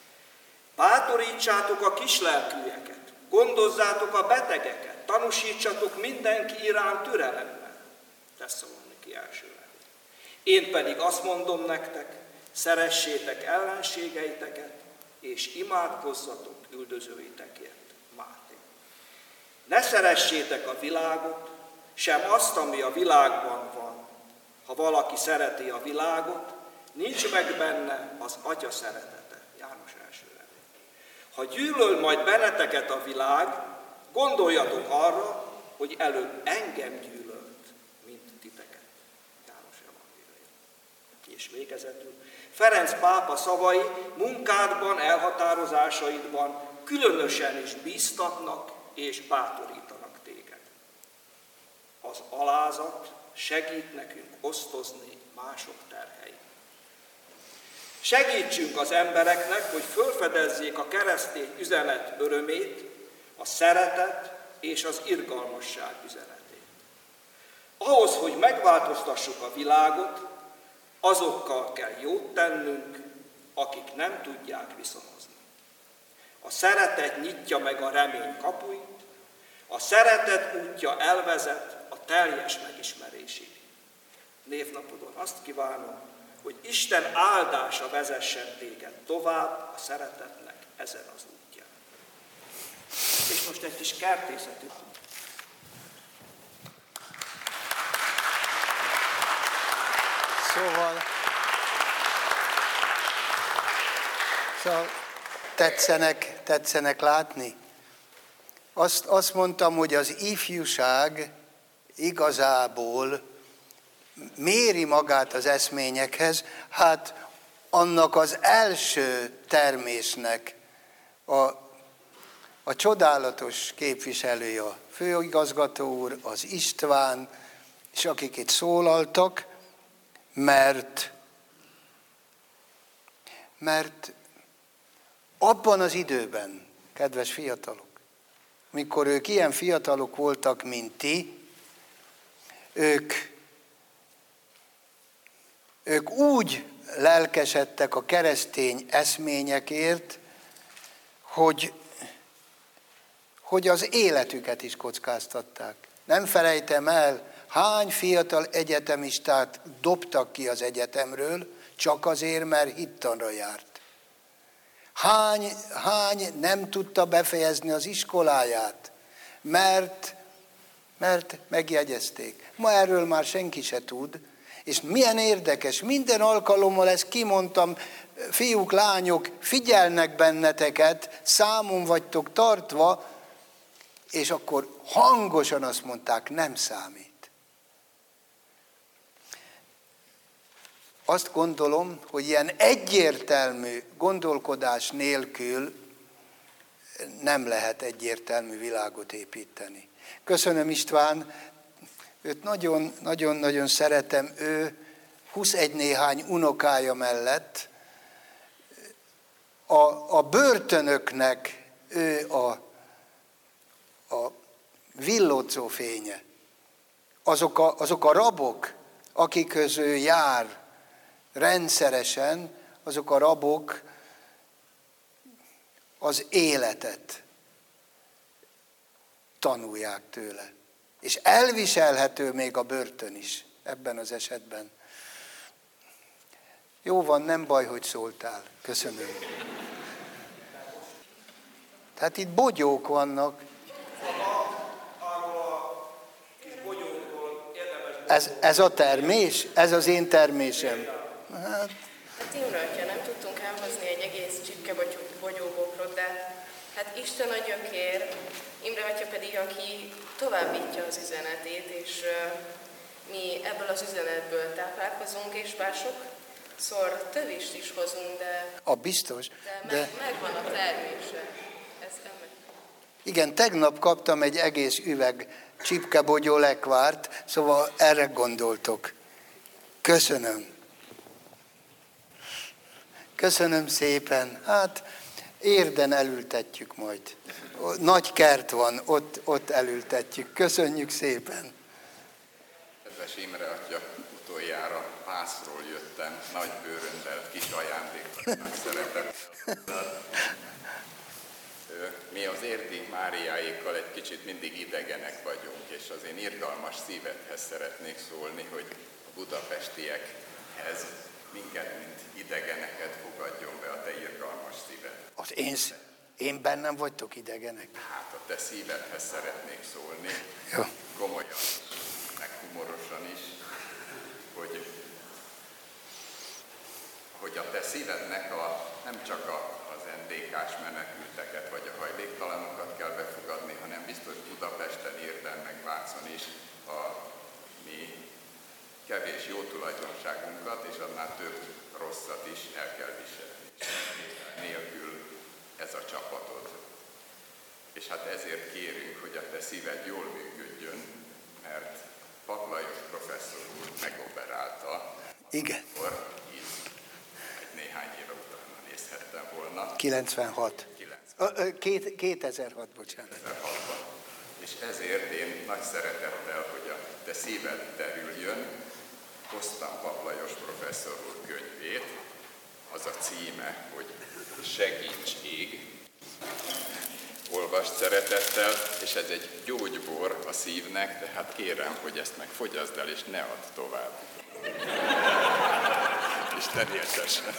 Bátorítsátok a kislelkűeket, gondozzátok a betegeket, tanúsítsatok mindenki iránt türelemmel. Tesszaloniki első levél. Én pedig azt mondom nektek, szeressétek ellenségeiteket, és imádkozzatok üldözőitekért. Máté. Ne szeressétek a világot, sem azt, ami a világban van. Ha valaki szereti a világot, nincs meg benne az Atya szeretete. János első levél. Ha gyűlöl majd benneteket a világ, gondoljatok arra, hogy előbb engem gyűlölt, mint titeket. János evangélium. És végezetül Ferenc pápa szavai munkádban, elhatározásaidban különösen is bíztatnak és bátorítanak téged. Az alázat segít nekünk osztozni mások terheit. Segítsünk az embereknek, hogy fölfedezzék a keresztény üzenet örömét, a szeretet és az irgalmasság üzenetét. Ahhoz, hogy megváltoztassuk a világot, azokkal kell jót tennünk, akik nem tudják viszonozni. A szeretet nyitja meg a remény kapuit, a szeretet útja elvezet a teljes megismerésig. névnapodon azt kívánom, hogy Isten áldása vezessen téged tovább a szeretetnek ezen az útján. És most egy kis kertészeti. Szóval, szóval tetszenek, tetszenek látni. Azt, azt mondtam, hogy az ifjúság igazából méri magát az eszményekhez, hát annak az első termésnek a, a csodálatos képviselője, a főigazgató úr, az István, és akik itt szólaltak, mert, mert abban az időben, kedves fiatalok, mikor ők ilyen fiatalok voltak, mint ti, ők, ők úgy lelkesedtek a keresztény eszményekért, hogy, hogy az életüket is kockáztatták. Nem felejtem el, hány fiatal egyetemistát dobtak ki az egyetemről, csak azért, mert hittanra járt. Hány, hány nem tudta befejezni az iskoláját, mert, mert megjegyezték. Ma erről már senki se tud, és milyen érdekes, minden alkalommal ezt kimondtam, fiúk, lányok, figyelnek benneteket, számon vagytok tartva, és akkor hangosan azt mondták, nem számít. Azt gondolom, hogy ilyen egyértelmű gondolkodás nélkül nem lehet egyértelmű világot építeni. Köszönöm István, őt nagyon-nagyon szeretem, ő huszonegy néhány unokája mellett a, a börtönöknek ő a, a villódzó fénye. Azok a, azok a rabok, akikhöz ő jár rendszeresen, azok a rabok az életet tanulják tőle. És elviselhető még a börtön is ebben az esetben. Jó van, nem baj, hogy szóltál. Köszönöm. Tehát itt bogyók vannak. Ez, ez a termés? Ez az én termésem. Hát, hát Imre atya, nem tudtunk elhozni egy egész csipkebogyóbokrot, de hát Isten a gyökér, Imre atya pedig, aki továbbítja az üzenetét, és uh, mi ebből az üzenetből táplálkozunk, és bár sokszor tövést is hozunk, de, a biztos, de, de... Meg, megvan a termése. Ez igen, tegnap kaptam egy egész üveg csipkebogyó lekvárt, szóval erre gondoltok. Köszönöm. Köszönöm szépen. Hát Érden elültetjük majd. Nagy kert van, ott, ott elültetjük. Köszönjük szépen. Kedves Imre atya, utoljára Pászról jöttem, nagy bőröndel, kis ajándékot szeretettel. Mi az Érdi Máriáékkal egy kicsit mindig idegenek vagyunk, és az én irgalmas szívedhez szeretnék szólni, hogy a budapestiekhez minket, mint idegeneket fogadjon be a te irgalmas szíved. Az én, én bennem vagytok idegenek? Hát a te szívedhez szeretnék szólni, jó. Komolyan, meg humorosan is, hogy, hogy a te szívednek a, nem csak a, az en dé ká-s menekülteket vagy a hajléktalanokat kell befogadni, hanem biztos Budapesten, Érden, meg Vácon is a mi kevés jó tulajdonságunkat, és annál több rosszat is el kell viselni. Nélkül ez a csapatod. És hát ezért kérünk, hogy a te szíved jól működjön, mert Pak Lajos professzor úr megoperálta. Igen. Akkor így egy néhány éve utána nézhettem volna. kilencvenhat. kilencvenhat. Két, kétezer-hat, bocsánat. kétezer-hatban. És ezért én nagy szeretettel, hogy a te szíved terüljön, hoztam Pak Lajos professzor úr könyvét, az a címe, hogy Segíts ég. Olvasd szeretettel, és ez egy gyógybor a szívnek, tehát kérem, hogy ezt meg fogyaszd el, és ne add tovább. Isten éltessen.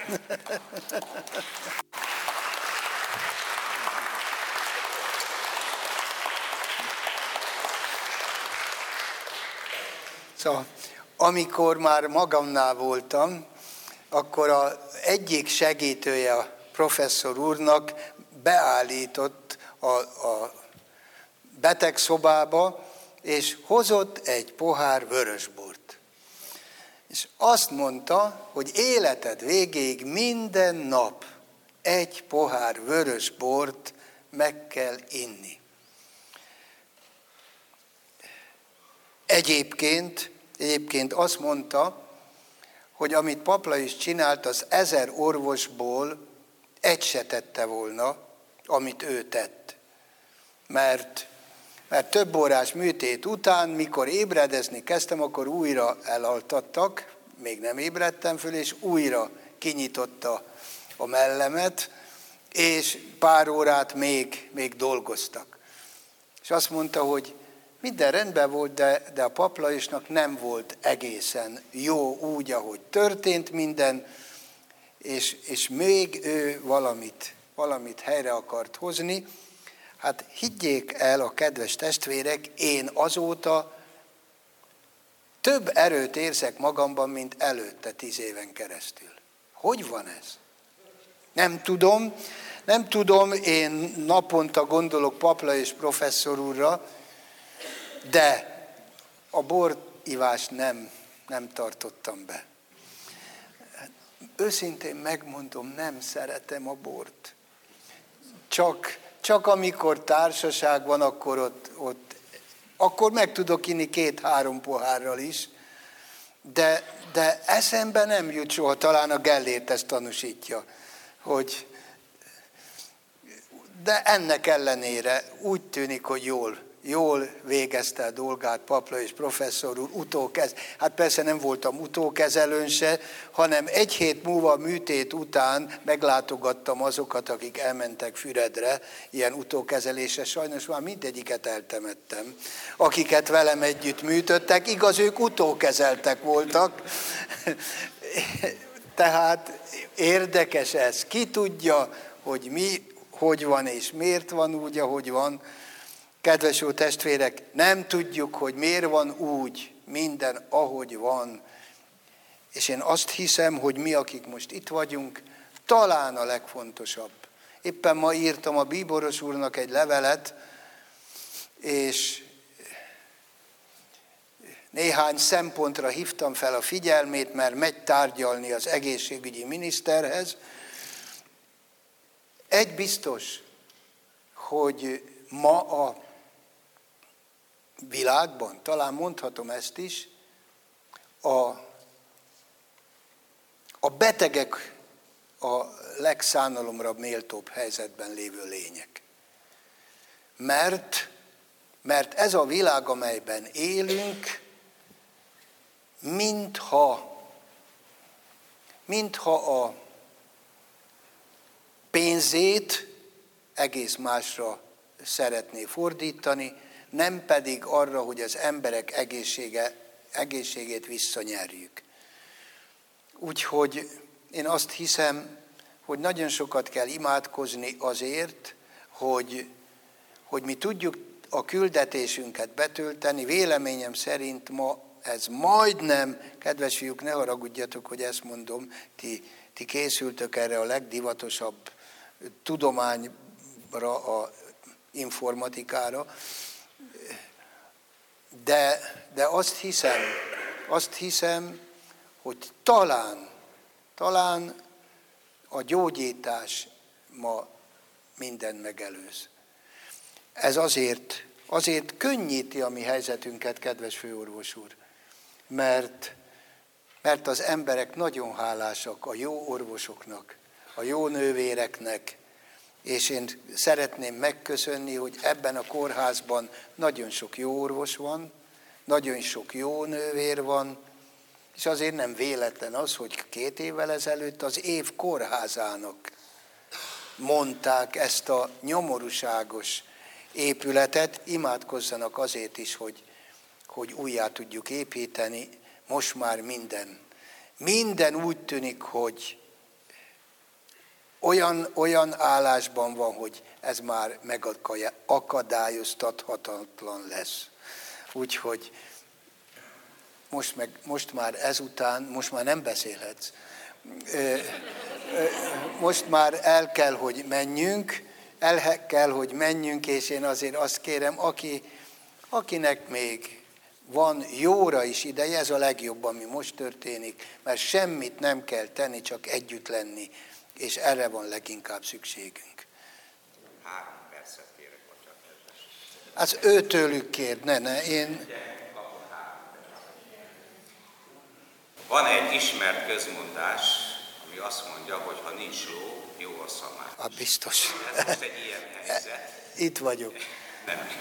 Szóval, amikor már magamnál voltam, akkor az egyik segítője a professzor úrnak beállított a, a betegszobába, és hozott egy pohár vörösbort. És azt mondta, hogy életed végéig minden nap egy pohár vörösbort meg kell inni. Egyébként, egyébként azt mondta, hogy amit Papla is csinált, az ezer orvosból egy se tette volna, amit ő tett. Mert, mert több órás műtét után, mikor ébredezni kezdtem, akkor újra elaltattak, még nem ébredtem föl, és újra kinyitotta a mellemet, és pár órát még, még dolgoztak. És azt mondta, hogy minden rendben volt, de, de a Paplaisnak nem volt egészen jó úgy, ahogy történt minden, és, és még ő valamit, valamit helyre akart hozni. Hát higgyék el a kedves testvérek, én azóta több erőt érzek magamban, mint előtte tíz éven keresztül. Hogy van ez? Nem tudom, nem tudom, én naponta gondolok Papla és professzor úrra, de a borivást nem, nem tartottam be. Őszintén megmondom, nem szeretem a bort. Csak, csak amikor társaság van, akkor ott, ott akkor meg tudok inni két-három pohárral is, de, de eszembe nem jut soha, talán a Gellért ezt tanúsítja, hogy de ennek ellenére úgy tűnik, hogy jól, jól végezte a dolgát Papla és professzor úr, utókez. Hát persze nem voltam utókezelőn se, hanem egy hét múlva műtét után meglátogattam azokat, akik elmentek Füredre, ilyen utókezelésre, sajnos már mindegyiket eltemettem, akiket velem együtt műtöttek, igaz, ők utókezeltek voltak, tehát érdekes ez, ki tudja, hogy mi, hogy van és miért van úgy, ahogy van. Kedves jó testvérek, nem tudjuk, hogy miért van úgy minden, ahogy van. És én azt hiszem, hogy mi, akik most itt vagyunk, talán a legfontosabb. Éppen ma írtam a bíboros úrnak egy levelet, és néhány szempontra hívtam fel a figyelmét, mert megy tárgyalni az egészségügyi miniszterhez. Egy biztos, hogy ma a világban, talán mondhatom ezt is, a, a betegek a legszánalomra méltóbb helyzetben lévő lények. Mert, mert ez a világ, amelyben élünk, mintha, mintha a pénzét egész másra szeretné fordítani, nem pedig arra, hogy az emberek egészsége, egészségét visszanyerjük. Úgyhogy én azt hiszem, hogy nagyon sokat kell imádkozni azért, hogy, hogy mi tudjuk a küldetésünket betölteni. Véleményem szerint ma ez majdnem, kedves fiúk, ne haragudjatok, hogy ezt mondom, ti, ti készültök erre a legdivatosabb tudományra, a informatikára, de, de azt hiszem, azt hiszem, hogy talán, talán a gyógyítás ma minden megelőz. Ez azért, azért könnyíti a mi helyzetünket, kedves főorvos úr, mert, mert az emberek nagyon hálásak a jó orvosoknak, a jó nővéreknek, és én szeretném megköszönni, hogy ebben a kórházban nagyon sok jó orvos van, nagyon sok jó nővér van, és azért nem véletlen az, hogy két évvel ezelőtt az év kórházának mondták ezt a nyomorúságos épületet, imádkozzanak azért is, hogy, hogy újjá tudjuk építeni. most már minden, minden úgy tűnik, hogy olyan, olyan állásban van, hogy ez már megakadályoztathatatlan lesz. Úgyhogy most, meg, most már ezután, most már nem beszélhetsz. Most már el kell, hogy menjünk, el kell, hogy menjünk, és én azért azt kérem, aki, akinek még van jóra is ideje, ez a legjobb, ami most történik, mert semmit nem kell tenni, csak együtt lenni, és erre van leginkább szükségünk. Három percet kérek, hogyha kedves. Az őtőlük kér, ne, ne, én... Van egy ismert közmondás, ami azt mondja, hogy ha nincs ló, jó a szamár. A biztos. Ez most egy ilyen helyzet. Itt vagyok. Nem.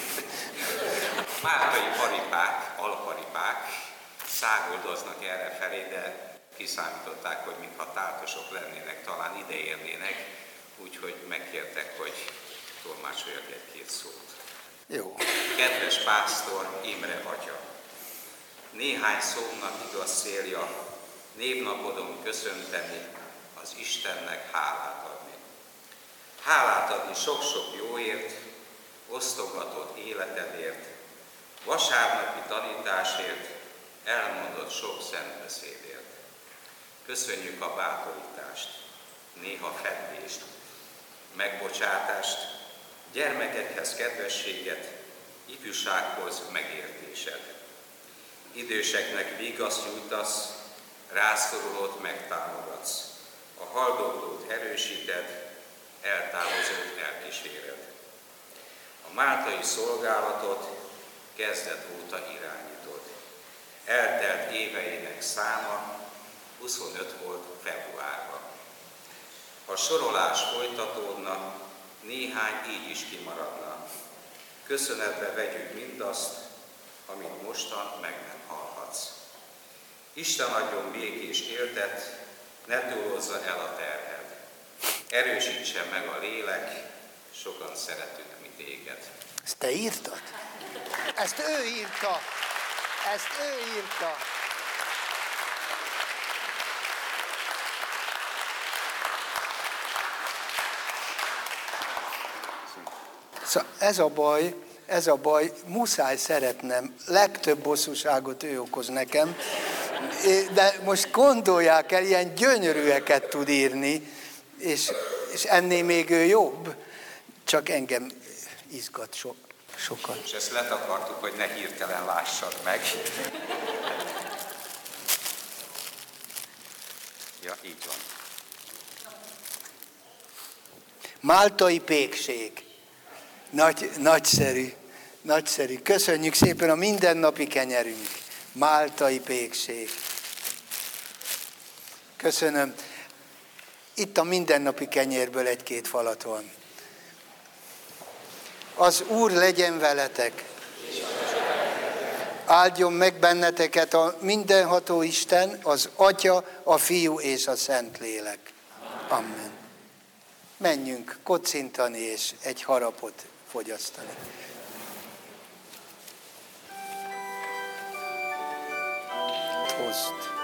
Máltai paripák, alparipák száguldoznak erre felé, de kiszámították, hogy mintha táltosok lennének, talán ide érnének, úgyhogy megkértek, hogy tolmácsoljak egy-két szót. Jó. Kedves pásztor, Imre atya! Néhány szónak igaz célja, névnapodon köszönteni, az Istennek hálát adni. Hálát adni sok-sok jóért, osztogatott életedért, vasárnapi tanításért, elmondott sok szentbeszédért. Köszönjük a bátorítást, néha feddést, megbocsátást, gyermekekhez kedvességet, ifjúsághoz megértésed. Időseknek vigaszt nyújtasz, rászorulót megtámogatsz, a haldoklót erősíted, eltávozót elkíséred. A máltai szolgálatot kezdet óta irányítod. Eltelt éveinek száma huszonöt volt februárban. Ha sorolás folytatódna, néhány így is kimaradna. Köszönetbe vegyük mindazt, amit mostan meg nem hallhatsz. Isten adjon békés éltet, ne túlozza el a terhed. Erősítse meg a lélek, sokan szeretünk mi téged. Ezt te írtad? Ezt ő írta. Ezt ő írta. Szóval ez a baj, ez a baj, muszáj szeretnem, legtöbb bosszúságot ő okoz nekem, de most gondolják el, ilyen gyönyörűeket tud írni, és, és ennél még ő jobb, csak engem izgat so, sokat. És ezt letakartuk, hogy ne hirtelen lássad meg. Ja, így van. Máltai pékség. Nagy, nagyszerű, nagyszerű. Köszönjük szépen a mindennapi kenyerünk. Máltai pékség. Köszönöm. Itt a mindennapi kenyérből egy-két falat van. Az Úr legyen veletek. Áldjon meg benneteket a mindenható Isten, az Atya, a Fiú és a Szentlélek. Amen. Menjünk kocintani és egy harapot fogyasztani. Toszt.